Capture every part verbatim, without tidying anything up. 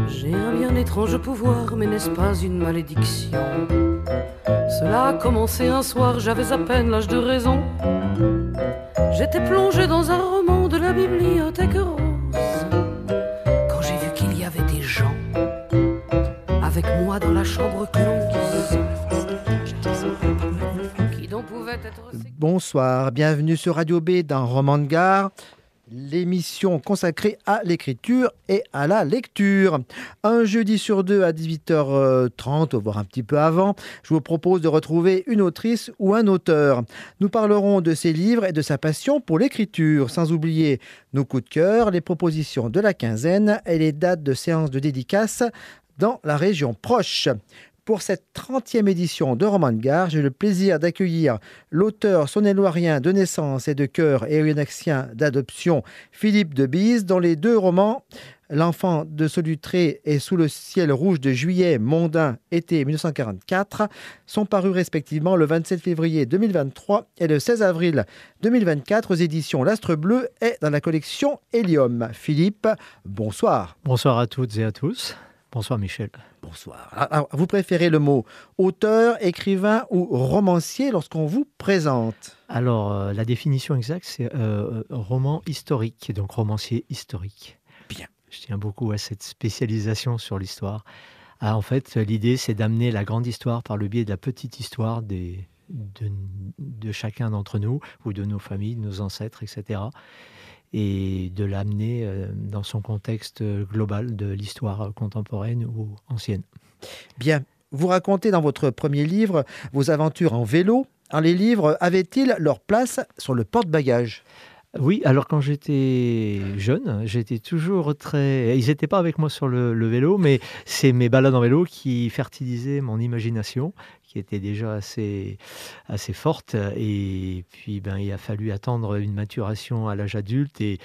J'ai un bien étrange pouvoir, mais n'est-ce pas une malédiction? Cela a commencé un soir, j'avais à peine l'âge de raison. J'étais plongé dans un roman de la bibliothèque rose, quand j'ai vu qu'il y avait des gens avec moi dans la chambre close. Qui donc pouvait être... Bonsoir, bienvenue sur Radio B dans Roman de Gare, l'émission consacrée à l'écriture et à la lecture. Un jeudi sur deux à dix-huit heures trente, voire un petit peu avant, je vous propose de retrouver une autrice ou un auteur. Nous parlerons de ses livres et de sa passion pour l'écriture, sans oublier nos coups de cœur, les propositions de la quinzaine et les dates de séances de dédicaces dans la région proche. Pour cette trentième édition de Roman de Gare, j'ai le plaisir d'accueillir l'auteur saône-et-loirien de naissance et de cœur et oyonnaxien d'adoption, Philippe de Bise, dont les deux romans, L'enfant de Solutré et Sous le ciel rouge de juillet, mondain, été mille neuf cent quarante-quatre, sont parus respectivement le vingt-sept février deux mille vingt-trois et le seize avril deux mille vingt-quatre aux éditions L'Astre Bleu et dans la collection Hélium. Philippe, bonsoir. Bonsoir à toutes et à tous. Bonsoir Michel. Bonsoir. Alors, vous préférez le mot auteur, écrivain ou romancier lorsqu'on vous présente? Alors, euh, la définition exacte, c'est euh, roman historique, donc romancier historique. Bien. Je tiens beaucoup à cette spécialisation sur l'histoire. Ah, en fait, l'idée, c'est d'amener la grande histoire par le biais de la petite histoire des, de, de chacun d'entre nous, ou de nos familles, de nos ancêtres, et cetera, et de l'amener dans son contexte global de l'histoire contemporaine ou ancienne. Bien. Vous racontez dans votre premier livre vos aventures en vélo. Alors, les livres avaient-ils leur place sur le porte-bagages ? Oui, alors quand j'étais jeune, j'étais toujours très... Ils n'étaient pas avec moi sur le, le vélo, mais c'est mes balades en vélo qui fertilisaient mon imagination, qui était déjà assez, assez forte. Et puis, ben, il a fallu attendre une maturation à l'âge adulte et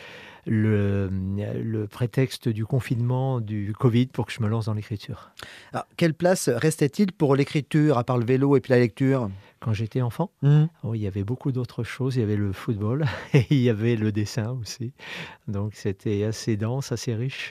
le, le prétexte du confinement, du Covid, pour que je me lance dans l'écriture. Alors, quelle place restait-il pour l'écriture, à part le vélo et puis la lecture ? Quand j'étais enfant, mmh. oh, il y avait beaucoup d'autres choses. Il y avait le football et il y avait le dessin aussi. Donc c'était assez dense, assez riche.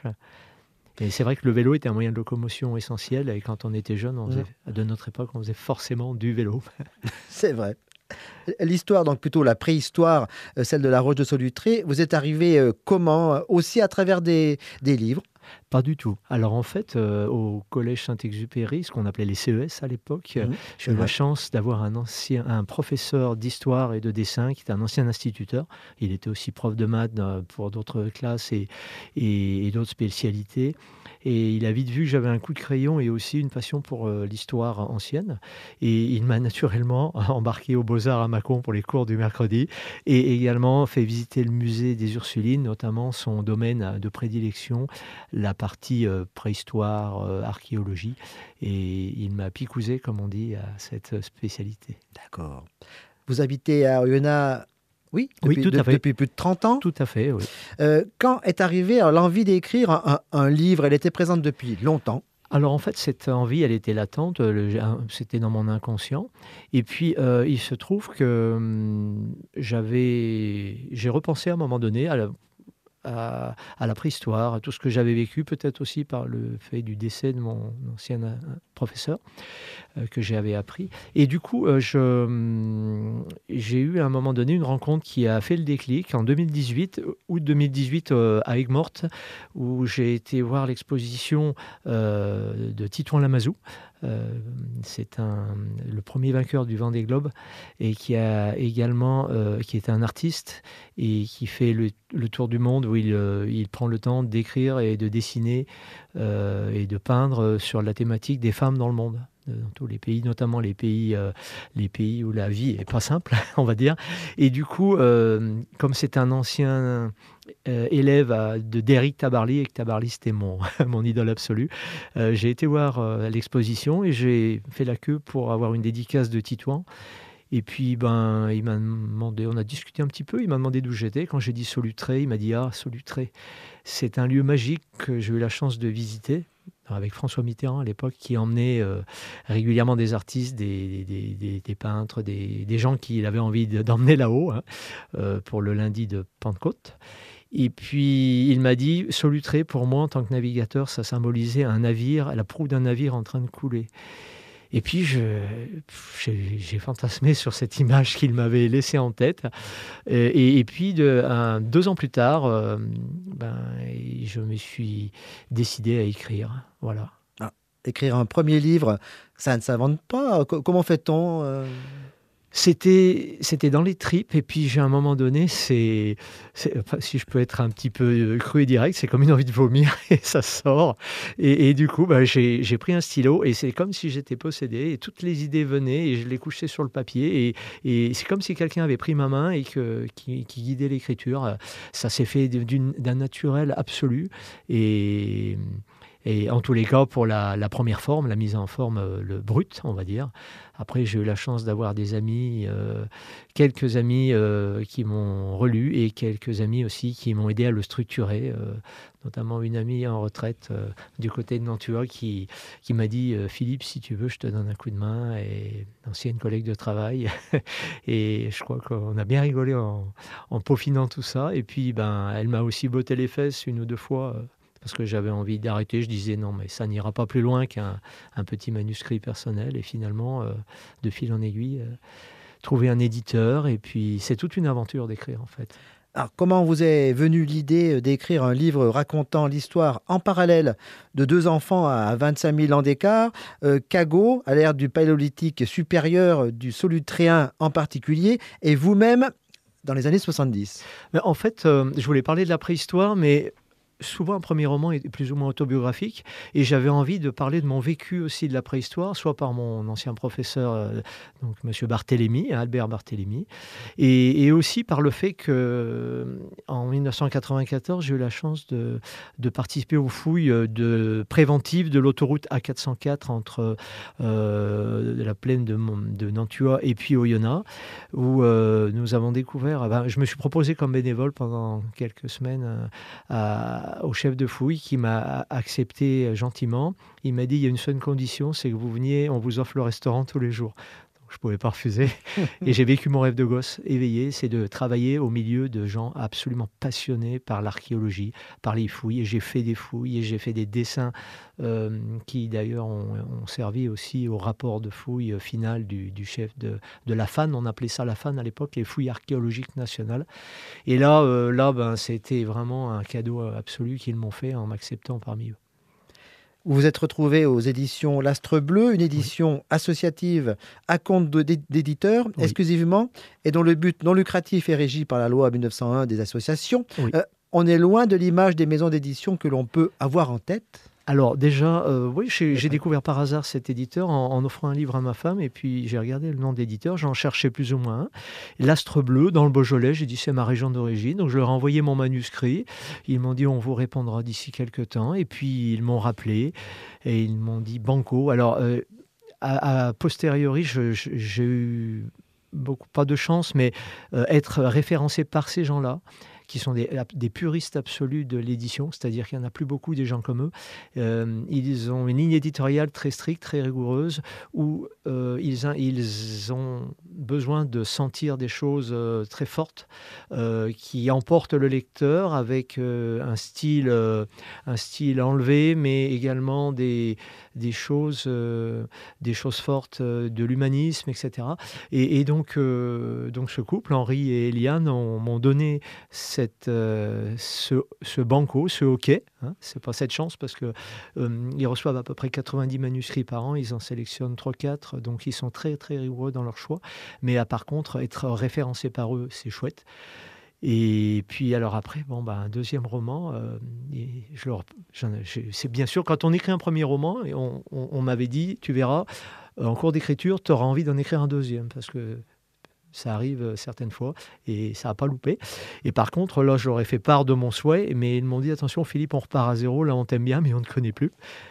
Et c'est vrai que le vélo était un moyen de locomotion essentiel. Et quand on était jeune, on faisait, mmh. de notre époque, on faisait forcément du vélo. C'est vrai. L'histoire, donc plutôt la préhistoire, celle de la Roche de Solutré, vous êtes arrivé comment ? Aussi à travers des, des livres ? Pas du tout. Alors en fait, euh, au collège Saint-Exupéry, ce qu'on appelait les C E S à l'époque, mmh, j'ai eu la chance d'avoir un, ancien, un professeur d'histoire et de dessin qui était un ancien instituteur. Il était aussi prof de maths pour d'autres classes et, et, et d'autres spécialités. Et il a vite vu que j'avais un coup de crayon et aussi une passion pour euh, l'histoire ancienne. Et il m'a naturellement embarqué aux Beaux-Arts à Mâcon pour les cours du mercredi et également fait visiter le musée des Ursulines, notamment son domaine de prédilection, la partie euh, préhistoire, euh, archéologie. Et il m'a picousé, comme on dit, à cette spécialité. D'accord. Vous habitez à Oyonnax ? Oui, depuis, oui, tout de, à fait. Depuis plus de trente ans ? Tout à fait, oui. Euh, quand est arrivée l'envie d'écrire un, un, un livre ? Elle était présente depuis longtemps. Alors en fait, cette envie, elle était latente, le, c'était dans mon inconscient. Et puis, euh, il se trouve que hum, j'avais, j'ai repensé à un moment donné à la, à, à la préhistoire, à tout ce que j'avais vécu, peut-être aussi par le fait du décès de mon ancien euh, professeur euh, que j'avais appris. Et du coup, euh, je, hum, j'ai eu à un moment donné une rencontre qui a fait le déclic en deux mille dix-huit, août deux mille dix-huit euh, à Aigues-Mortes, où j'ai été voir l'exposition euh, de Titouan Lamazou. Euh, c'est un, le premier vainqueur du Vendée Globe et qui a également euh, qui est un artiste et qui fait le, le tour du monde où il, euh, il prend le temps d'écrire et de dessiner euh, et de peindre sur la thématique des femmes dans le monde, dans tous les pays, notamment les pays, euh, les pays où la vie est pas simple, on va dire. Et du coup, euh, comme c'est un ancien euh, élève à, de d'Éric Tabarly, et que Tabarly c'était mon, mon idole absolue, euh, j'ai été voir euh, l'exposition et j'ai fait la queue pour avoir une dédicace de Titouan. Et puis, ben, il m'a demandé, on a discuté un petit peu, il m'a demandé d'où j'étais. Quand j'ai dit Solutré, il m'a dit « Ah, Solutré, c'est un lieu magique que j'ai eu la chance de visiter ». Avec François Mitterrand à l'époque, qui emmenait euh, régulièrement des artistes, des, des, des, des peintres, des, des gens qu'il avait envie de, d'emmener là-haut hein, euh, pour le lundi de Pentecôte. Et puis, il m'a dit, Solutré, pour moi, en tant que navigateur, ça symbolisait un navire, la proue d'un navire en train de couler. Et puis, je, j'ai, j'ai fantasmé sur cette image qu'il m'avait laissée en tête. Et, et puis, de, un, deux ans plus tard, euh, ben, je me suis décidé à écrire. Voilà. Ah, écrire un premier livre, ça ne s'invente pas. C- comment fait-on euh C'était, c'était dans les tripes, et puis j'ai à un moment donné, c'est, c'est- enfin, si je peux être un petit peu euh, cru et direct, c'est comme une envie de vomir et ça sort. Et, et du coup, bah, j'ai, j'ai pris un stylo et c'est comme si j'étais possédé et toutes les idées venaient et je les couchais sur le papier. Et, et c'est comme si quelqu'un avait pris ma main et que, qui, qui guidait l'écriture. Ça s'est fait d'une- d'un naturel absolu. Et. Et en tous les cas, pour la, la première forme, la mise en forme, euh, le brut, on va dire. Après, j'ai eu la chance d'avoir des amis, euh, quelques amis euh, qui m'ont relu et quelques amis aussi qui m'ont aidé à le structurer, euh, notamment une amie en retraite euh, du côté de Nantua qui, qui m'a dit euh, Philippe, si tu veux, je te donne un coup de main, et ancienne collègue de travail. Et je crois qu'on a bien rigolé en, en peaufinant tout ça. Et puis, ben, elle m'a aussi botté les fesses une ou deux fois. euh, parce que j'avais envie d'arrêter. Je disais non, mais ça n'ira pas plus loin qu'un un petit manuscrit personnel. Et finalement, euh, de fil en aiguille, euh, trouver un éditeur. Et puis, c'est toute une aventure d'écrire, en fait. Alors, comment vous est venue l'idée d'écrire un livre racontant l'histoire en parallèle de deux enfants à vingt-cinq mille ans d'écart, euh, Cagot, à l'ère du paléolithique supérieur, du Solutréen en particulier, et vous-même dans les années soixante-dix? Mais en fait, euh, je voulais parler de la préhistoire, mais souvent un premier roman est plus ou moins autobiographique, et j'avais envie de parler de mon vécu aussi de la préhistoire, soit par mon ancien professeur, euh, donc Monsieur Barthélemy, Albert Barthélemy, et, et aussi par le fait que euh, en mille neuf cent quatre-vingt-quatorze, j'ai eu la chance de, de participer aux fouilles euh, de, préventives de l'autoroute A quatre cent quatre entre euh, la plaine de, Mon- de Nantua et puis Oyonnax, où euh, nous avons découvert, eh ben, je me suis proposé comme bénévole pendant quelques semaines euh, à au chef de fouille qui m'a accepté gentiment. Il m'a dit, il y a une seule condition, c'est que vous veniez, on vous offre le restaurant tous les jours. Donc, je ne pouvais pas refuser. Et j'ai vécu mon rêve de gosse éveillé, c'est de travailler au milieu de gens absolument passionnés par l'archéologie, par les fouilles. Et j'ai fait des fouilles et j'ai fait des dessins euh, qui d'ailleurs ont, ont servi aussi au rapport de fouille final du, du chef de, de la F A N. On appelait ça la F A N à l'époque, les fouilles archéologiques nationales. Et là, euh, là ben, c'était vraiment un cadeau absolu qu'ils m'ont fait en m'acceptant parmi eux. Vous vous êtes retrouvé aux éditions L'Astre Bleu, une édition associative à compte de- d'éditeurs Oui. exclusivement, et dont le but non lucratif est régi par la loi mille neuf cent un des associations. Oui. Euh, on est loin de l'image des maisons d'édition que l'on peut avoir en tête. Alors déjà, euh, oui, j'ai j'ai découvert par hasard cet éditeur en, en offrant un livre à ma femme, et puis j'ai regardé le nom d'éditeur, j'en cherchais plus ou moins un. L'Astre Bleu, dans le Beaujolais, j'ai dit c'est ma région d'origine, donc je leur ai envoyé mon manuscrit. Ils m'ont dit on vous répondra d'ici quelques temps, et puis ils m'ont rappelé et ils m'ont dit banco. Alors euh, à, à posteriori, je- je- j'ai eu beaucoup, pas de chance, mais euh, être référencé par ces gens-là, qui sont des, des puristes absolus de l'édition, c'est-à-dire qu'il n'y en a plus beaucoup des gens comme eux. Euh, ils ont une ligne éditoriale très stricte, très rigoureuse, où euh, ils, a- ils ont besoin de sentir des choses euh, très fortes euh, qui emportent le lecteur avec euh, un style, euh, un style enlevé, mais également des, des choses, euh, des choses fortes euh, de l'humanisme, et cetera. Et, et donc, euh, donc ce couple, Henri et Eliane, ont- m'ont donné cette, euh, ce, ce banco, ce hockey. Hein, c'est pas cette chance parce que euh, ils reçoivent à peu près quatre-vingt-dix manuscrits par an, ils en sélectionnent trois quatre, donc ils sont très très rigoureux dans leur choix. Mais à, par contre, être référencé par eux, c'est chouette. Et puis alors après, bon, bah, un deuxième roman, euh, et je leur, j'en ai- j'ai- c'est bien sûr quand on écrit un premier roman, et on, on- on m'avait dit, tu verras, euh, en cours d'écriture, tu auras envie d'en écrire un deuxième, parce que ça arrive euh, certaines fois, et ça n'a pas loupé. Et par contre, là, je leur ai fait part de mon souhait, mais ils m'ont dit, attention Philippe, on repart à zéro, là on t'aime bien, mais on ne te connaît plus.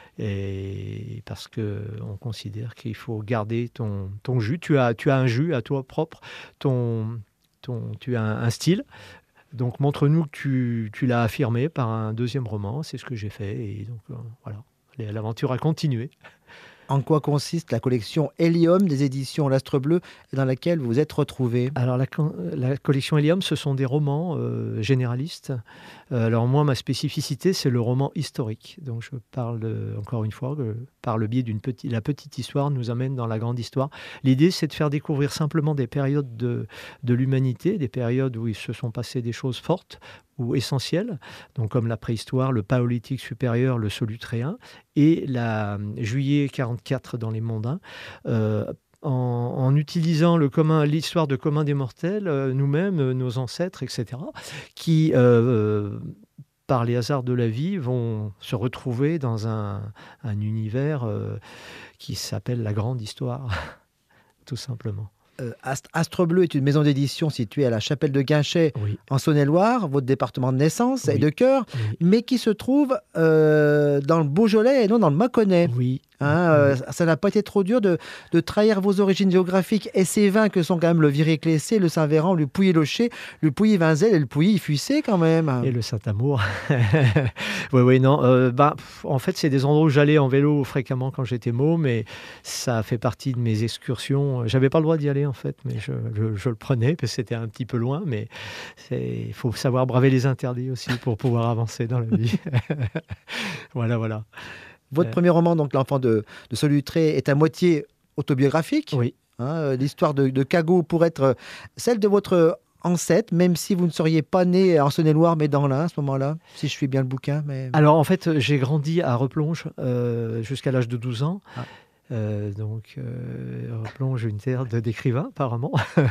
Et parce qu'on considère qu'il faut garder ton, ton jus. Tu as, tu as un jus à toi propre, ton, ton, tu as un, un style. Donc montre-nous que tu, tu l'as affirmé par un deuxième roman. C'est ce que j'ai fait. Et donc euh, voilà, l'aventure a continué. En quoi consiste la collection Hélium des éditions L'Astre Bleu et dans laquelle vous vous êtes retrouvé? Alors la, la collection Hélium, ce sont des romans euh, généralistes. Euh, alors moi, ma spécificité, c'est le roman historique. Donc je parle, euh, encore une fois, euh, par le biais d'une petite... La petite histoire nous amène dans la grande histoire. L'idée, c'est de faire découvrir simplement des périodes de, de l'humanité, des périodes où il se sont passées des choses fortes ou essentielles, donc comme la préhistoire, le paléolithique supérieur, le solutréen, et la juillet quarante-quatre dans les Mondains. Euh, En, en utilisant le commun, l'histoire de commun des mortels, euh, nous-mêmes, euh, nos ancêtres, et cetera, qui, euh, euh, par les hasards de la vie, vont se retrouver dans un, un univers euh, qui s'appelle la grande histoire, tout simplement. Euh, Astre, Astre Bleu est une maison d'édition située à la Chapelle de Guinchay, Oui. en Saône-et-Loire, votre département de naissance Oui. et de cœur, Oui. mais qui se trouve euh, dans le Beaujolais et non dans le Mâconnais. Oui. Hein, euh, ça n'a pas été trop dur de, de trahir vos origines géographiques et ces vins que sont quand même le Viré-Clessé, le Saint-Véran, le Pouilly-Locher, le Pouilly-Vinzel et le Pouilly-Fuissé quand même. Et le Saint-Amour. Oui, oui, non. Euh, bah, pff, en fait, c'est des endroits où j'allais en vélo fréquemment quand j'étais môme, mais ça fait partie de mes excursions. J'avais pas le droit d'y aller, en fait, mais je, je, je le prenais, parce que c'était un petit peu loin, mais il faut savoir braver les interdits aussi pour pouvoir avancer dans la vie. Voilà, voilà. Votre Euh. premier roman, donc L'Enfant de, de Solutré, est à moitié autobiographique. Oui. Hein, l'histoire de, de Cagot pourrait être celle de votre ancêtre, même si vous ne seriez pas né en Saône-et-Loire, mais dans l'Ain à ce moment-là, si je suis bien le bouquin. Mais... Alors, en fait, j'ai grandi à Replonge euh, jusqu'à l'âge de douze ans. Ah. Euh, donc, euh, Replonge, une terre de- d'écrivains, apparemment.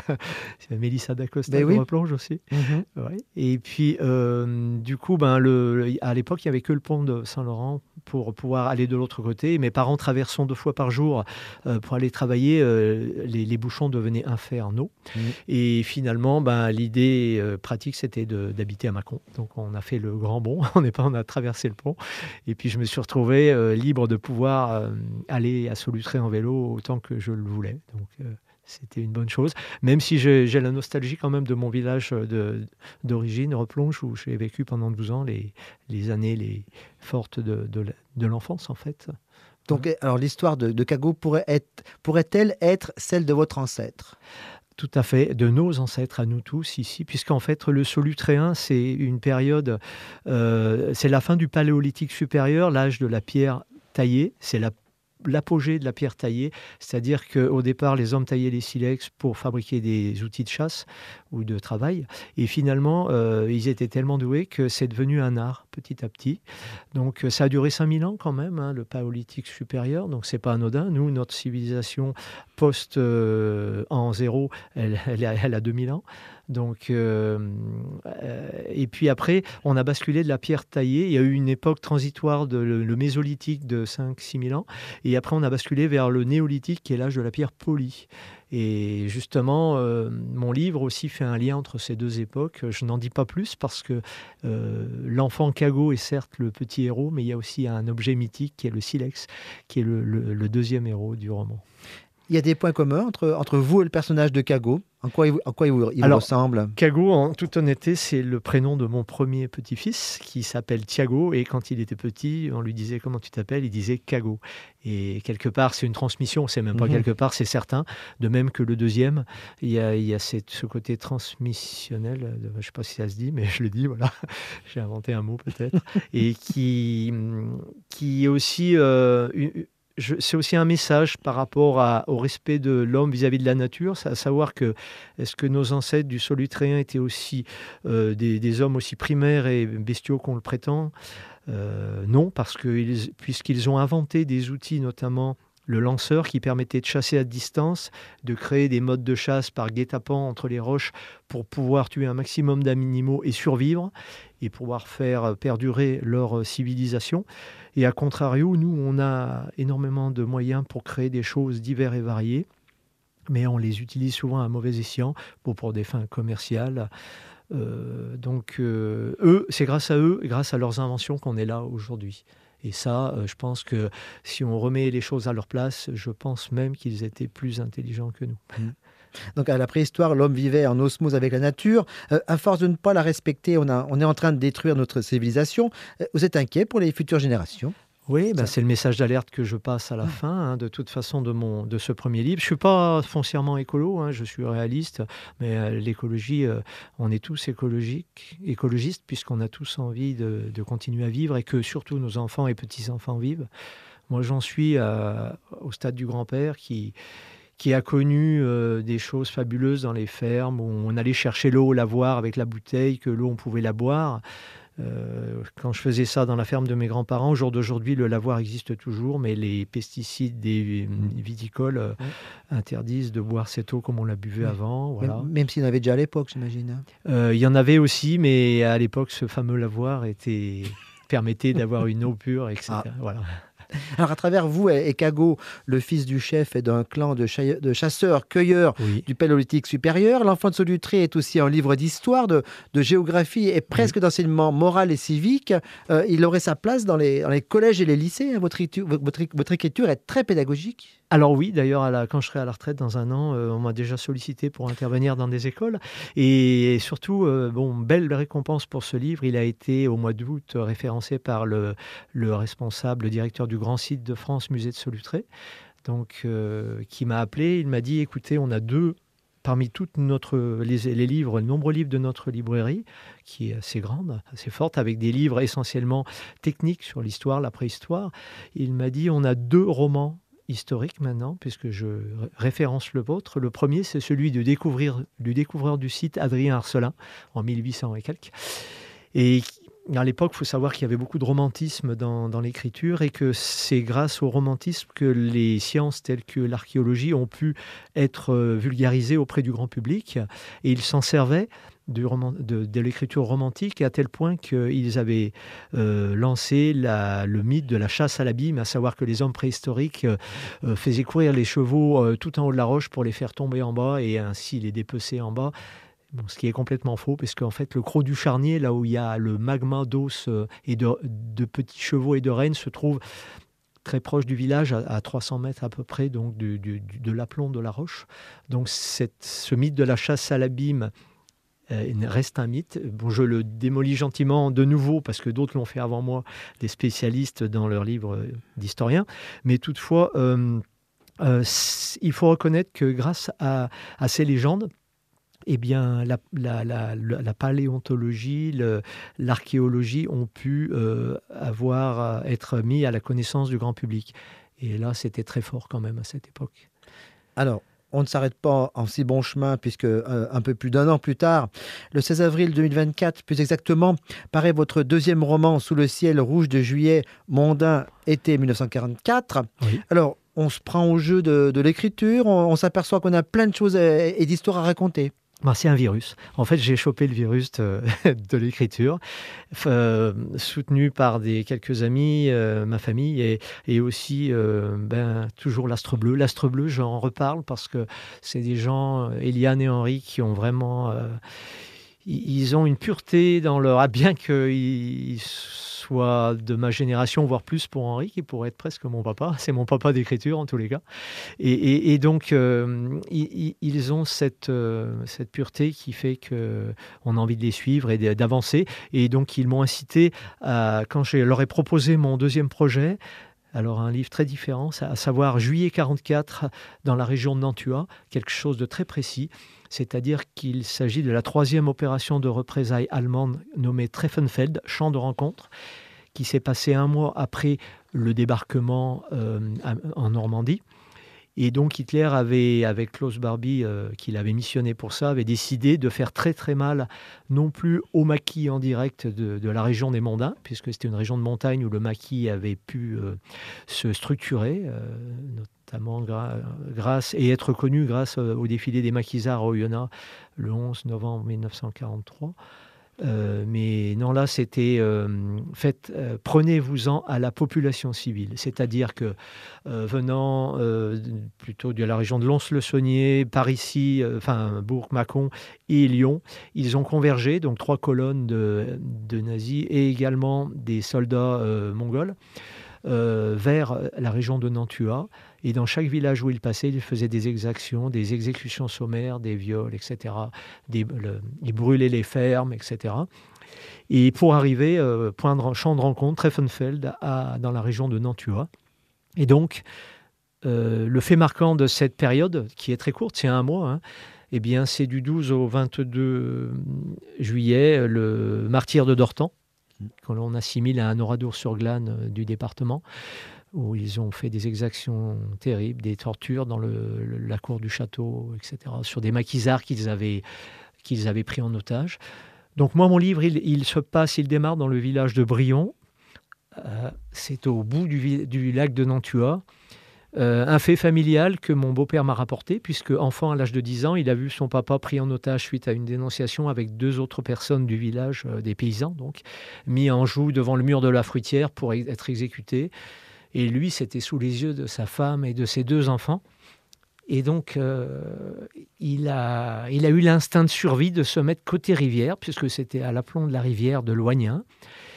C'est Mélissa d'Acosta Ben de oui. Replonge aussi. Mhm. Ouais. Et puis, euh, du coup, ben, le, le- à l'époque, il n'y avait que le pont de Saint-Laurent pour pouvoir aller de l'autre côté. Mes parents traversant deux fois par jour euh, pour aller travailler, euh, les, les bouchons devenaient infernaux. Mhm. Et finalement, ben, l'idée euh, pratique, c'était de- d'habiter à Mâcon. Donc, on a fait le grand bond. On n'est pas, on a traversé le pont. Et puis, je me suis retrouvé euh, libre de pouvoir euh, aller à Solutré en vélo autant que je le voulais. Donc, euh, c'était une bonne chose. Même si j'ai j'ai la nostalgie quand même de mon village de- d'origine, Replonge, où j'ai vécu pendant douze ans les, les années les fortes de, de, la- de l'enfance, en fait. Donc, alors l'histoire de, de Cagot pourrait être, pourrait-elle être celle de votre ancêtre? Tout à fait, de nos ancêtres à nous tous ici, puisqu'en fait le Solutréen, c'est une période, euh, c'est la fin du Paléolithique supérieur, l'âge de la pierre taillée, c'est la l'apogée de la pierre taillée, c'est-à-dire qu'au départ, les hommes taillaient les silex pour fabriquer des outils de chasse ou de travail, et finalement, euh, ils étaient tellement doués que c'est devenu un art petit à petit. Donc ça a duré cinq mille ans quand même, hein, le Paléolithique supérieur, donc c'est pas anodin. Nous, notre civilisation post euh, en zéro, elle, elle, a, elle a deux mille ans. Donc, euh, euh, et puis après, on a basculé de la pierre taillée. Il y a eu une époque transitoire, de, le, le mésolithique de cinq six mille ans. Et après, on a basculé vers le néolithique, qui est l'âge de la pierre polie. Et justement, euh, mon livre aussi fait un lien entre ces deux époques. Je n'en dis pas plus parce que euh, l'enfant Cagot est certes le petit héros, mais il y a aussi un objet mythique qui est le silex, qui est le, le, le deuxième héros du roman. Il y a des points communs entre, entre vous et le personnage de Cagot. En quoi il, en quoi il vous, il vous Alors, ressemble? Cagot, en toute honnêteté, c'est le prénom de mon premier petit-fils qui s'appelle Thiago. Et quand il était petit, on lui disait comment tu t'appelles, il disait Cagot. Et quelque part, c'est une transmission, c'est même pas Mhm. quelque part, c'est certain. De même que le deuxième, il y a, il y a cette- ce côté transmissionnel, de- je ne sais pas si ça se dit, mais je le dis, voilà. J'ai inventé un mot peut-être. Et qui, qui est aussi euh, une- je- c'est aussi un message par rapport à- au respect de l'homme vis-à-vis de la nature, c'est à savoir que est-ce que nos ancêtres du Solutréen étaient aussi euh, des, des hommes aussi primaires et bestiaux qu'on le prétend? Euh, Non, parce que ils- puisqu'ils ont inventé des outils, notamment le lanceur qui permettait de chasser à distance, de créer des modes de chasse par guet-apens entre les roches pour pouvoir tuer un maximum d'animaux et survivre et pouvoir faire perdurer leur civilisation. Et à contrario, nous, on a énormément de moyens pour créer des choses diverses et variées, mais on les utilise souvent à mauvais escient pour, pour des fins commerciales. Euh, donc, euh, eux, c'est grâce à eux, et grâce à leurs inventions qu'on est là aujourd'hui. Et ça, euh, je pense que si on remet les choses à leur place, je pense même qu'ils étaient plus intelligents que nous. Donc à la préhistoire, l'homme vivait en osmose avec la nature. Euh, à force de ne pas la respecter, on, a, on est en train de détruire notre civilisation. Euh, vous êtes inquiet pour les futures générations? Oui, bah, Ça- c'est le message d'alerte que je passe à la Ouais. fin, hein, de toute façon, de, mon, de ce premier livre. Je ne suis pas foncièrement écolo, hein, je suis réaliste, mais euh, l'écologie, euh, on est tous écologiques, écologistes, puisqu'on a tous envie de, de continuer à vivre et que surtout nos enfants et petits-enfants vivent. Moi, j'en suis à- au stade du grand-père qui, qui a connu euh, des choses fabuleuses dans les fermes, où on allait chercher l'eau au lavoir avec la bouteille, que l'eau, on pouvait la boire. Euh, quand je faisais ça dans la ferme de mes grands-parents, au jour d'aujourd'hui, le lavoir existe toujours, mais les pesticides des viticoles euh, Ouais. interdisent de boire cette eau comme on la buvait Ouais. avant. Voilà. Même, même s'il y en avait déjà à l'époque, j'imagine. hein. Euh, Il y en avait aussi, mais à l'époque, ce fameux lavoir était... permettait d'avoir une eau pure, et cetera. Ah. Voilà. Alors, à travers vous et, et Kago, le fils du chef et d'un clan de, cha- de chasseurs-cueilleurs Oui. du Paléolithique supérieur, L'Enfant de Solutré est aussi un livre d'histoire, de, de géographie et presque d'enseignement moral et civique. Euh, il aurait sa place dans les, dans les collèges et les lycées. hein. Votre, étu- votre, votre écriture est très pédagogique. Alors oui, d'ailleurs, à la- quand je serai à la retraite dans un an, euh, on m'a déjà sollicité pour intervenir dans des écoles. Et surtout, euh, bon, belle récompense pour ce livre. Il a été, au mois d'août, référencé par le, le responsable, le directeur du Grand Site de France, Musée de Solutré, donc, euh, qui m'a appelé. Il m'a dit, écoutez, on a deux... Parmi tous les, les livres, le nombreux livres de notre librairie, qui est assez grande, assez forte, avec des livres essentiellement techniques sur l'histoire, la préhistoire, il m'a dit, on a deux romans historique maintenant, puisque je référence le vôtre. Le premier, c'est celui de découvrir, du découvreur du site Adrien Arcelin, en mille huit cents et quelques. Et à l'époque, il faut savoir qu'il y avait beaucoup de romantisme dans, dans l'écriture et que c'est grâce au romantisme que les sciences telles que l'archéologie ont pu être vulgarisées auprès du grand public. Et ils s'en servaient du roman, de, de l'écriture romantique, à tel point qu'ils avaient euh, lancé la, le mythe de la chasse à l'abîme, à savoir que les hommes préhistoriques euh, faisaient courir les chevaux euh, tout en haut de la roche pour les faire tomber en bas et ainsi les dépecer en bas. Bon, ce qui est complètement faux, parce qu'en fait, le Crau du Charnier, là où il y a le magma d'os euh, et de, de petits chevaux et de rennes, se trouve très proche du village, à, à trois cents mètres à peu près, donc du, du, de l'aplomb de la roche. Donc cette, ce mythe de la chasse à l'abîme euh, reste un mythe. Bon, je le démolis gentiment de nouveau, parce que d'autres l'ont fait avant moi, des spécialistes dans leurs livres d'historiens. Mais toutefois, euh, euh, il faut reconnaître que grâce à, à ces légendes, eh bien, la, la, la, la paléontologie, le, l'archéologie ont pu euh, avoir, être mis à la connaissance du grand public. Et là, c'était très fort quand même à cette époque. Alors, on ne s'arrête pas en si bon chemin, puisque euh, un peu plus d'un an plus tard, le seize avril deux mille vingt-quatre, plus exactement, paraît votre deuxième roman, Sous le ciel rouge de juillet, mondain, été mille neuf cent quarante-quatre. Oui. Alors, on se prend au jeu de, de l'écriture, on, on s'aperçoit qu'on a plein de choses et, et d'histoires à raconter. Ben, c'est un virus. En fait, j'ai chopé le virus de, de l'écriture, euh, soutenu par des, quelques amis, euh, ma famille, et, et aussi euh, ben, toujours l'Astre Bleu. L'Astre Bleu, j'en reparle parce que c'est des gens, Eliane et Henri, qui ont vraiment... Euh, ils ont une pureté dans leur... Ah, bien qu'ils soient de ma génération, voire plus pour Henri, qui pourrait être presque mon papa. C'est mon papa d'écriture, en tous les cas. Et, et, et donc, euh, ils, ils ont cette, euh, cette pureté qui fait qu'on a envie de les suivre et d'avancer. Et donc, ils m'ont incité, à, quand je leur ai proposé mon deuxième projet, alors un livre très différent, à savoir Juillet quarante-quatre dans la région de Nantua, quelque chose de très précis, c'est-à-dire qu'il s'agit de la troisième opération de représailles allemande nommée Treffenfeld, champ de rencontre, qui s'est passé un mois après le débarquement euh, en Normandie. Et donc Hitler avait, avec Klaus Barbie, euh, qu'il avait missionné pour ça, avait décidé de faire très très mal, non plus au maquis en direct de, de la région des Mondains, puisque c'était une région de montagne où le maquis avait pu euh, se structurer, euh, notamment gra- grâce, et être connu grâce au défilé des maquisards à Oyonnax le onze novembre mille neuf cent quarante-trois. Euh, mais non, là, c'était euh, fait, euh, prenez-vous-en à la population civile, c'est-à-dire que euh, venant euh, plutôt de la région de Lons-le-Saunier, par ici, euh, enfin Bourg-Mâcon et Lyon, ils ont convergé, donc trois colonnes de, de nazis et également des soldats euh, mongols euh, vers la région de Nantua. Et dans chaque village où ils passaient, ils faisaient des exactions, des exécutions sommaires, des viols, et cetera. Des, le, ils brûlaient les fermes, et cetera. Et pour arriver, euh, point de, champ de rencontre, Treffenfeld, à, dans la région de Nantua. Et donc, euh, le fait marquant de cette période, qui est très courte, c'est un mois, hein, eh bien, c'est du douze au vingt-deux juillet, le martyre de Dortan, quand on assimile à un Oradour-sur-Glane du département, où ils ont fait des exactions terribles, des tortures dans le, le, la cour du château, et cetera, sur des maquisards qu'ils avaient, qu'ils avaient pris en otage. Donc moi, mon livre, il, il se passe, il démarre dans le village de Brion. Euh, c'est au bout du, du lac de Nantua. Euh, un fait familial que mon beau-père m'a rapporté, puisque enfant, à l'âge de dix ans, il a vu son papa pris en otage suite à une dénonciation avec deux autres personnes du village, euh, des paysans, donc, mis en joue devant le mur de la fruitière pour être exécuté. Et lui, c'était sous les yeux de sa femme et de ses deux enfants. Et donc, euh, il, a, il a eu l'instinct de survie de se mettre côté rivière, puisque c'était à l'aplomb de la rivière de Loignin,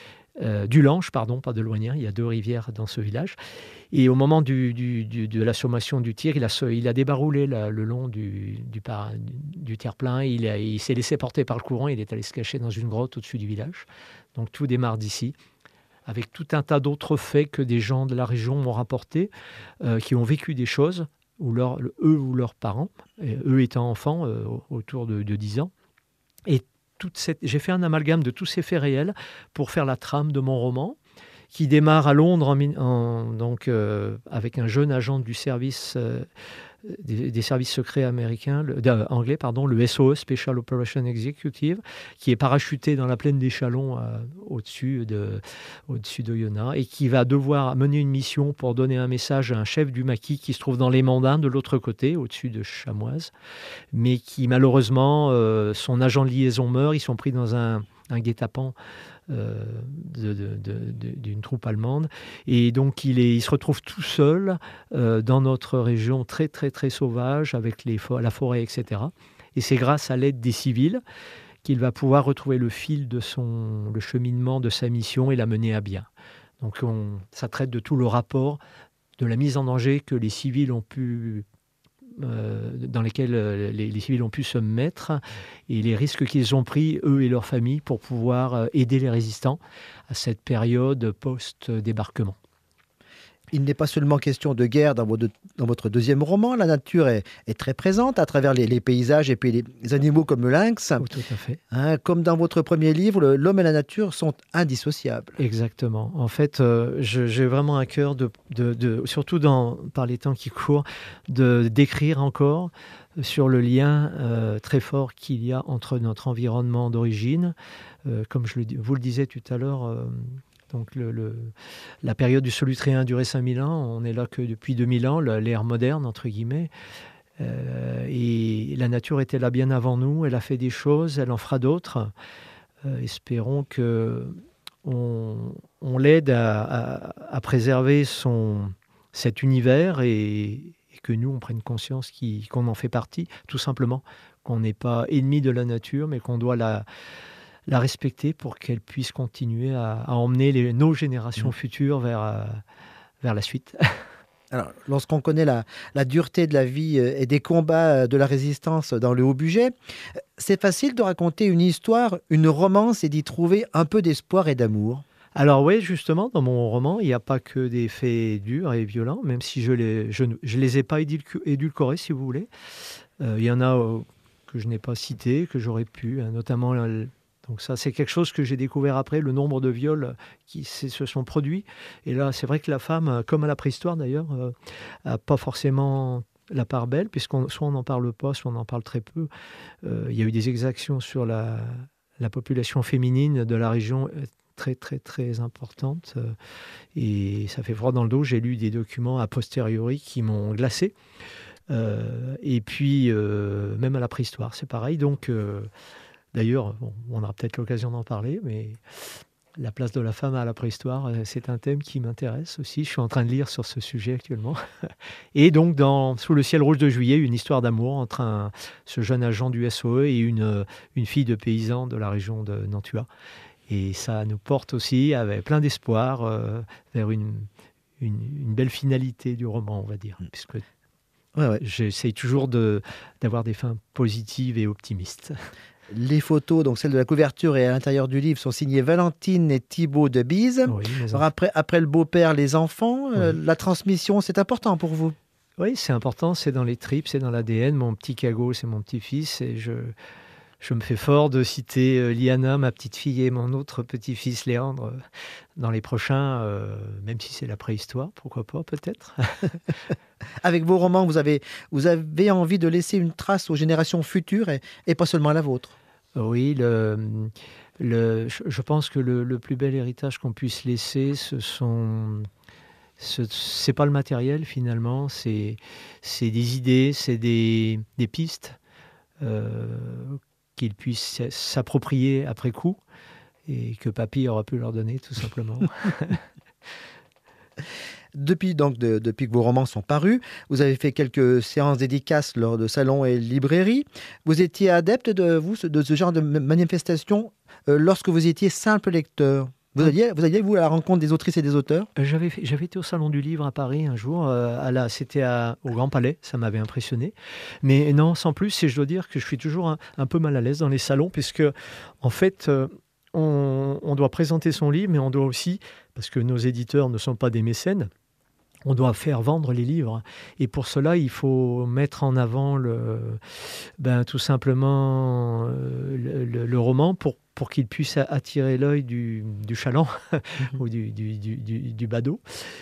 euh, du Lange, pardon, pas de Loignin, il y a deux rivières dans ce village. Et au moment du, du, du, de la sommation du tir, il a, il a débaroulé la, le long du, du, par, du terre-plein, il, a, il s'est laissé porter par le courant, il est allé se cacher dans une grotte au-dessus du village. Donc tout démarre d'ici, avec tout un tas d'autres faits que des gens de la région m'ont rapportés, euh, qui ont vécu des choses, ou leur, eux ou leurs parents, et eux étant enfants, euh, autour de, de dix ans. Et toute cette, j'ai fait un amalgame de tous ces faits réels pour faire la trame de mon roman, qui démarre à Londres en, en, donc, euh, avec un jeune agent du service, euh, des, des services secrets américains, le, euh, anglais, pardon, le S O E, Special Operation Executive, qui est parachuté dans la plaine des Chalons euh, au-dessus de, au-dessus d'Oyonnax et qui va devoir mener une mission pour donner un message à un chef du maquis qui se trouve dans les Mandins, de l'autre côté, au-dessus de Chamoise, mais qui malheureusement, euh, son agent de liaison meurt, ils sont pris dans un, un guet-apens Euh, de, de, de, de, d'une troupe allemande. Et donc, il, est, il se retrouve tout seul euh, dans notre région très, très, très sauvage, avec les, la forêt, et cetera. Et c'est grâce à l'aide des civils qu'il va pouvoir retrouver le fil de son, le cheminement de sa mission et la mener à bien. Donc, on, ça traite de tout le rapport, de la mise en danger que les civils ont pu... Euh, dans lesquels euh, les, les civils ont pu se mettre et les risques qu'ils ont pris, eux et leurs familles, pour pouvoir euh, aider les résistants à cette période post-débarquement. Il n'est pas seulement question de guerre dans votre, dans votre deuxième roman. La nature est, est très présente à travers les, les paysages et puis les, les animaux comme le lynx. Oh, tout à fait. Hein, comme dans votre premier livre, le, l'homme et la nature sont indissociables. Exactement. En fait, euh, je, j'ai vraiment à cœur, de, de, de, surtout dans, par les temps qui courent, de, d'écrire encore sur le lien euh, très fort qu'il y a entre notre environnement d'origine. Euh, comme je le, vous le disiez tout à l'heure, euh, donc le, le, la période du Solutréen a duré cinq mille ans, on est là que depuis deux mille ans, l'ère moderne, entre guillemets. Euh, et la nature était là bien avant nous, elle a fait des choses, elle en fera d'autres. Euh, espérons qu'on on l'aide à, à, à préserver son, cet univers et, et que nous, on prenne conscience qui, qu'on en fait partie, tout simplement, qu'on n'est pas ennemi de la nature, mais qu'on doit la... la respecter pour qu'elle puisse continuer à, à emmener les, nos générations mmh. futures vers, euh, vers la suite. Alors, lorsqu'on connaît la, la dureté de la vie et des combats de la résistance dans le Haut-Bugey, c'est facile de raconter une histoire, une romance et d'y trouver un peu d'espoir et d'amour. Alors oui, justement, dans mon roman, il n'y a pas que des faits durs et violents, même si je les, je, je les ai pas édulc- édulcorés, si vous voulez. Euh, il y en a euh, que je n'ai pas cités, que j'aurais pu, hein, notamment... Euh, Donc ça, c'est quelque chose que j'ai découvert après, le nombre de viols qui se sont produits. Et là, c'est vrai que la femme, comme à la préhistoire d'ailleurs, euh, a pas forcément la part belle, puisqu'on soit on n'en parle pas, soit on en parle très peu. Euh, il y a eu des exactions sur la, la population féminine de la région très, très, très importante. Euh, et ça fait froid dans le dos. J'ai lu des documents a posteriori qui m'ont glacé. Euh, et puis, euh, même à la préhistoire, c'est pareil. Donc... Euh, D'ailleurs, bon, on aura peut-être l'occasion d'en parler, mais la place de la femme à la préhistoire, c'est un thème qui m'intéresse aussi. Je suis en train de lire sur ce sujet actuellement. Et donc, dans Sous le ciel rouge de juillet, une histoire d'amour entre un, ce jeune agent du S O E et une, une fille de paysan de la région de Nantua. Et ça nous porte aussi, avec plein d'espoir, euh, vers une, une, une belle finalité du roman, on va dire, puisque ouais, ouais. j'essaye toujours de, d'avoir des fins positives et optimistes. Les photos, donc celles de la couverture et à l'intérieur du livre, sont signées Valentine et Thibaut de Bise. Oui, mes Alors après, après le beau-père, les enfants, euh, Oui. la transmission, c'est important pour vous? Oui, c'est important, c'est dans les tripes, c'est dans l'A D N. Mon petit Cago, c'est mon petit-fils et je, je me fais fort de citer euh, Liana, ma petite fille, et mon autre petit-fils Léandre euh, dans les prochains, euh, même si c'est la préhistoire, pourquoi pas, peut-être. Avec vos romans, vous avez, vous avez envie de laisser une trace aux générations futures et, et pas seulement à la vôtre. Oui, le, le, je je pense que le, le plus bel héritage qu'on puisse laisser, ce sont, ce c'est pas le matériel finalement, c'est c'est des idées, c'est des, des pistes euh, qu'ils puissent s'approprier après coup et que papy aura pu leur donner tout simplement. Depuis, donc, de- depuis que vos romans sont parus, vous avez fait quelques séances dédicaces lors de salons et librairies. Vous étiez adepte de, vous, de ce genre de ma- manifestation euh, lorsque vous étiez simple lecteur. Vous alliez, vous alliez, vous, à la rencontre des autrices et des auteurs? Euh, J'avais fait- j'avais été au Salon du Livre à Paris un jour, euh, à la, c'était à- au Grand Palais, ça m'avait impressionné. Mais non, sans plus, et je dois dire que je suis toujours un, un peu mal à l'aise dans les salons, puisque en fait, euh, on, on doit présenter son livre, mais on doit aussi, parce que nos éditeurs ne sont pas des mécènes, on doit faire vendre les livres. Et pour cela, il faut mettre en avant le, ben, tout simplement euh, le, le- le roman pour, pour qu'il puisse attirer l'œil du, du chaland ou du, du, du, du, du badaud.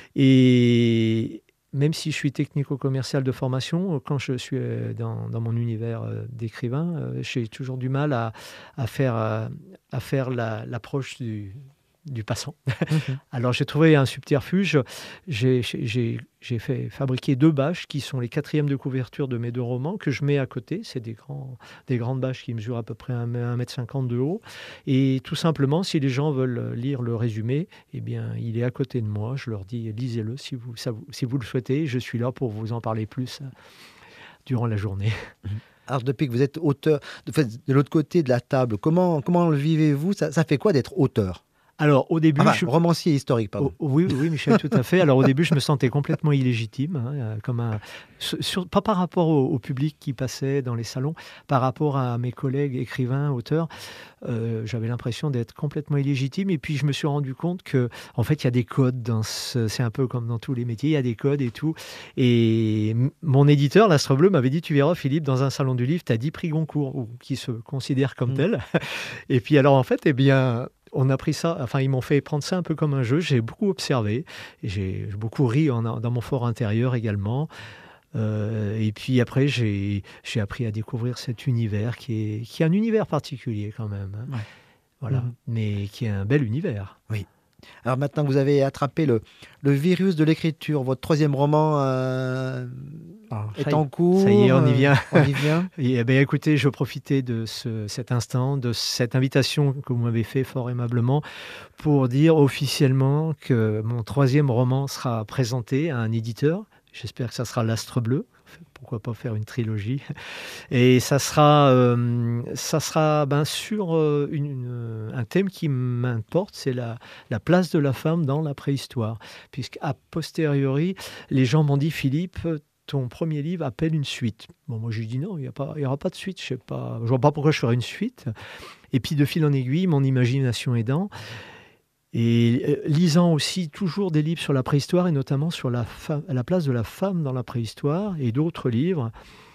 Et même si je suis technico-commercial de formation, quand je suis euh, dans, dans mon univers euh, d'écrivain, euh, j'ai toujours du mal à, à faire, euh, à faire la- l'approche du, du passant. Alors j'ai trouvé un subterfuge. J'ai j'ai- j'ai fait fabriquer deux bâches qui sont les quatrièmes de couverture de mes deux romans que je mets à côté. C'est des, grands, des grandes bâches qui mesurent à peu près un mètre cinquante de haut. Et tout simplement, si les gens veulent lire le résumé, eh bien, il est à côté de moi. Je leur dis, lisez-le si vous, ça vous- si vous le souhaitez. Je suis là pour vous en parler plus euh, durant la journée. Alors, depuis que vous êtes auteur, de, fait, de l'autre côté de la table, comment, comment le vivez-vous? ça, ça fait quoi d'être auteur? Alors, au début, Enfin, je... romancier historique, pardon. Oh, oui, oui, Michel, tout à fait. Alors au début, je me sentais complètement illégitime, hein, euh, comme un, sur- sur- pas par rapport au, au public qui passait dans les salons, par rapport à mes collègues écrivains, auteurs. Euh, j'avais l'impression d'être complètement illégitime. Et puis je me suis rendu compte que, en fait, il y a des codes. Dans ce- c'est un peu comme dans tous les métiers, il y a des codes et tout. Et m- mon éditeur, l'Astre Bleu, m'avait dit, tu verras, Philippe, dans un salon du livre, tu as dix prix Goncourt, ou qui se considèrent comme Mm. tels. Et puis alors, en fait, eh bien, on a pris ça, enfin, ils m'ont fait prendre ça un peu comme un jeu. J'ai beaucoup observé, et j'ai beaucoup ri en- dans mon fort intérieur également. Euh, et puis après, j'ai j'ai appris à découvrir cet univers qui est, qui est un univers particulier quand même, hein. Ouais. Voilà, Mhm. mais qui est un bel univers. Alors maintenant que vous avez attrapé le, le virus de l'écriture, votre troisième roman euh, Alors, est ça y- en cours. ça y est, on y euh, vient. on y vient. Et, eh ben, écoutez, je profitais de ce- cet instant, de cette invitation que vous m'avez fait fort aimablement, pour dire officiellement que mon troisième roman sera présenté à un éditeur. J'espère que ça sera l'Astre Bleu. Pourquoi pas faire une trilogie. Et ça sera, euh, ça sera ben, sur euh, une- une- un thème qui m'importe, c'est la, la place de la femme dans la préhistoire. Puisqu'à posteriori, les gens m'ont dit, Philippe, ton premier livre appelle une suite. Bon, moi, j'ai dit non, il n'y aura pas de suite. Je sais pas, je vois pas pourquoi je ferais une suite. Et puis, de fil en aiguille, mon imagination aidant, et euh, lisant aussi toujours des livres sur la préhistoire, et notamment sur la, fa- la place de la femme dans la préhistoire, et d'autres livres,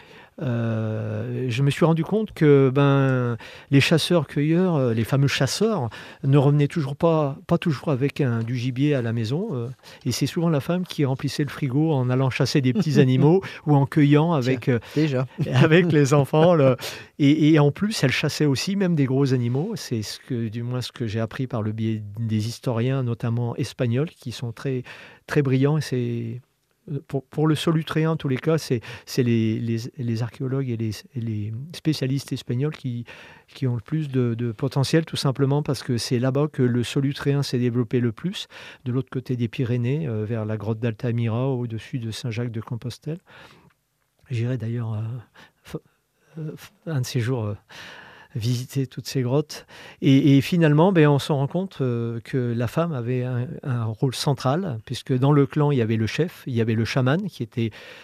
euh, je me suis rendu compte que ben, les chasseurs-cueilleurs, euh, les fameux chasseurs, ne revenaient toujours pas, pas toujours avec un, du gibier à la maison. euh, et c'est souvent la femme qui remplissait le frigo en allant chasser des petits animaux ou en cueillant avec, euh, Déjà. avec les enfants. le- Et, et en plus, elle chassait aussi même des gros animaux. C'est ce que, du moins ce que j'ai appris par le biais des historiens, notamment espagnols, qui sont très, très brillants. Et c'est pour, pour le solutréen, en tous les cas, c'est c'est les, les, les archéologues et les, et les spécialistes espagnols qui, qui ont le plus de, de potentiel, tout simplement parce que c'est là-bas que le solutréen s'est développé le plus, de l'autre côté des Pyrénées, euh, vers la grotte d'Altamira, au-dessus de Saint-Jacques-de-Compostelle. J'irai d'ailleurs euh, f- euh, f- un de ces jours euh, visiter toutes ces grottes. Et, et finalement, ben, on se rend compte euh, que la femme avait un, un rôle central, puisque dans le clan, il y avait le chef, il y avait le chaman, qui était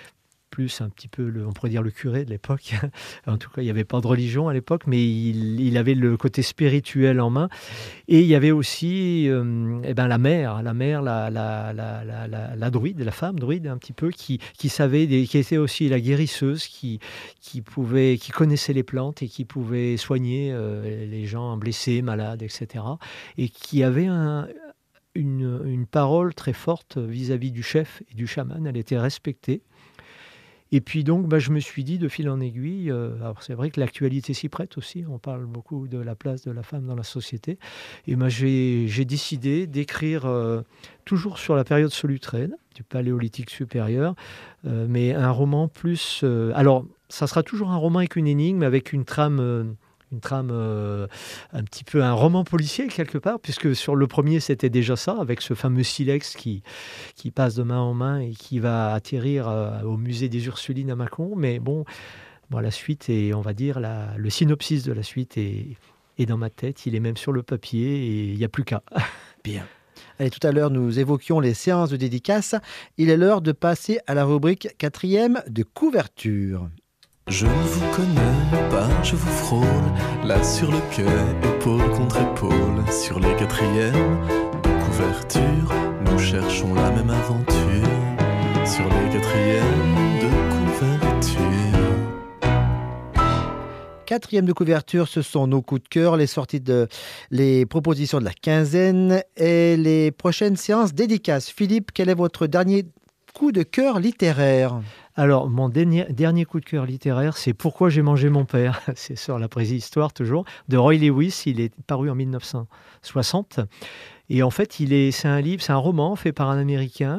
plus un petit peu, le, on pourrait dire, le curé de l'époque. En tout cas, il n'y avait pas de religion à l'époque, mais il, il avait le côté spirituel en main. Et il y avait aussi euh, eh ben, la mère, la mère, la, la, la, la, la, la druide, la femme druide un petit peu, qui, qui savait, des, qui était aussi la guérisseuse, qui, qui, pouvait, qui connaissait les plantes et qui pouvait soigner euh, les gens blessés, malades, et cetera. Et qui avait un... Une, une parole très forte vis-à-vis du chef et du chaman. Elle était respectée. Et puis donc, bah, je me suis dit de fil en aiguille, euh, alors c'est vrai que l'actualité s'y prête aussi, on parle beaucoup de la place de la femme dans la société, et bah, j'ai, j'ai décidé d'écrire euh, toujours sur la période solutrène, du Paléolithique supérieur, euh, mais un roman plus... Euh, alors, ça sera toujours un roman avec une énigme, avec une trame... Euh, une trame, euh, un petit peu un roman policier quelque part, puisque sur le premier c'était déjà ça, avec ce fameux silex qui, qui passe de main en main et qui va atterrir euh, au musée des Ursulines à Mâcon. Mais bon, bon la suite, est, on va dire, la, le synopsis de la suite est, est dans ma tête, il est même sur le papier et il n'y a plus qu'à. Bien. Allez, tout à l'heure, nous évoquions les séances de dédicaces. Il est l'heure de passer à la rubrique quatrième de couverture. Je ne vous connais pas, je vous frôle, là sur le quai, épaule contre épaule, sur les quatrièmes de couverture, nous cherchons la même aventure, sur les quatrièmes de couverture. Quatrième de couverture, ce sont nos coups de cœur, les sorties de, les propositions de la quinzaine et les prochaines séances dédicaces. Philippe, quel est votre dernier coup de cœur littéraire ? Alors, mon dernier, dernier coup de cœur littéraire, c'est Pourquoi j'ai mangé mon père. C'est sur la préhistoire, toujours, de Roy Lewis. Il est paru en mille neuf cent soixante. Et en fait, il est, c'est un livre, c'est un roman fait par un Américain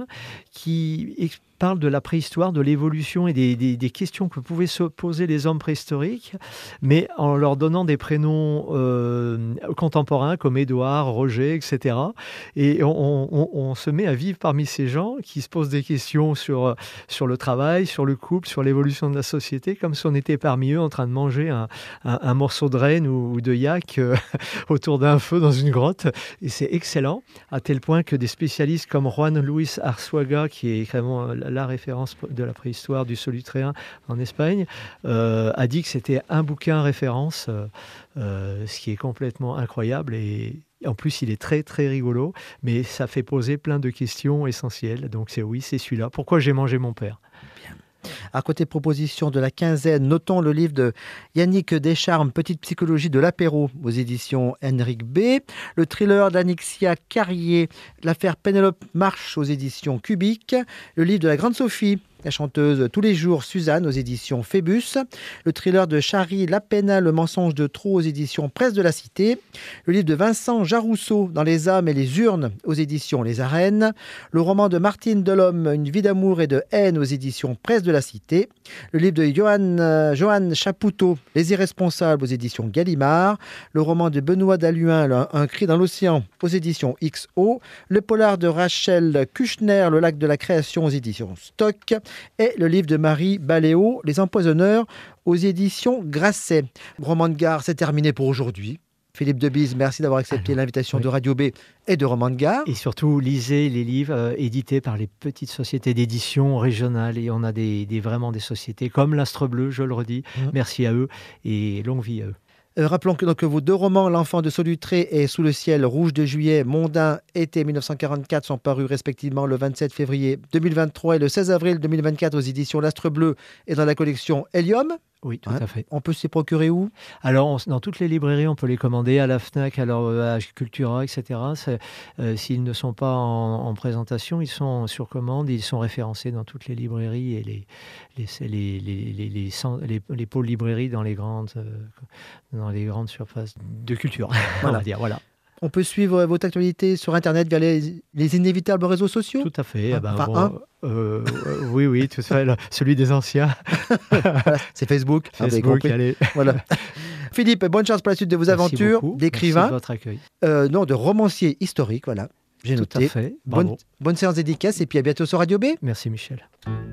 qui parle de la préhistoire, de l'évolution et des, des, des questions que pouvaient se poser les hommes préhistoriques, mais en leur donnant des prénoms euh, contemporains comme Édouard, Roger, et cetera. Et on, on, on se met à vivre parmi ces gens qui se posent des questions sur, sur le travail, sur le couple, sur l'évolution de la société, comme si on était parmi eux en train de manger un, un, un morceau de renne ou, ou de yak euh, autour d'un feu dans une grotte. Et c'est excellent, à tel point que des spécialistes comme Juan Luis Arzuaga, qui est vraiment la référence de la préhistoire du Solutréen en Espagne, euh, a dit que c'était un bouquin référence, euh, euh, ce qui est complètement incroyable. Et en plus, il est très, très rigolo, mais ça fait poser plein de questions essentielles. Donc c'est oui, c'est celui-là. Pourquoi j'ai mangé mon père ? Bien. À côté proposition de la quinzaine, notons le livre de Yannick Descharmes, Petite psychologie de l'apéro, aux éditions Henrik B. Le thriller d'Anixia Carrier, L'affaire Pénélope Marche, aux éditions Cubique. Le livre de la Grande Sophie, la chanteuse Tous les jours, Suzanne, aux éditions Phébus. Le thriller de Chary Lapena, Le mensonge de trop, aux éditions Presse de la Cité. Le livre de Vincent Jarousseau, Dans les âmes et les urnes, aux éditions Les Arènes. Le roman de Martine Delhomme, Une vie d'amour et de haine, aux éditions Presse de la Cité. Le livre de Johan, euh, Johan Chapoutot, Les irresponsables, aux éditions Gallimard. Le roman de Benoît Dalluin, Un, Un cri dans l'océan, aux éditions X O. Le polar de Rachel Kuchner, Le lac de la création, aux éditions Stock. Et le livre de Marie Baléo, Les empoisonneurs, aux éditions Grasset. Roman de Gare, c'est terminé pour aujourd'hui. Philippe Debise, merci d'avoir accepté Alors, l'invitation oui. de Radio B et de Roman de Gare. Et surtout, lisez les livres euh, édités par les petites sociétés d'édition régionales. Et on a des, des, vraiment des sociétés comme l'Astre Bleu, je le redis. Mmh. Merci à eux et longue vie à eux. Euh, rappelons que donc, vos deux romans, L'enfant de Solutré et Sous le ciel rouge de juillet, Mondain, été mille neuf cent quarante-quatre, sont parus respectivement le vingt-sept février deux mille vingt-trois et le seize avril deux mille vingt-quatre aux éditions L'Astre Bleu et dans la collection Hélium. Oui, tout hein, à fait. On peut s'y procurer où ? Alors, on, dans toutes les librairies, on peut les commander, à la FNAC, alors, à Cultura, et cetera. Euh, s'ils ne sont pas en, en présentation, ils sont sur commande, ils sont référencés dans toutes les librairies et les, les, les, les, les, les, les, les pôles librairies dans les grandes, euh, dans les grandes surfaces de culture, voilà. on va dire. Voilà. On peut suivre votre actualité sur Internet via les, les inévitables réseaux sociaux ? Tout à fait. Ah, ben, enfin, bon, un. euh, euh, oui, oui, tout à fait. Là, celui des anciens. Voilà, c'est Facebook. Facebook, ah, allez. Voilà. Philippe, bonne chance pour la suite de vos Merci aventures beaucoup. d'écrivain. Merci de votre accueil. Euh, non, de romancier historique, voilà. J'ai tout noté. à fait. Bonne, bonne séance dédicace et puis à bientôt sur Radio B. Merci Michel.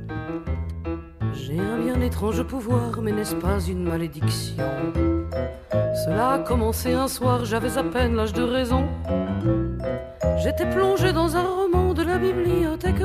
J'ai un bien étrange pouvoir, mais n'est-ce pas une malédiction ? Cela a commencé un soir, j'avais à peine l'âge de raison. J'étais plongé dans un roman de la bibliothèque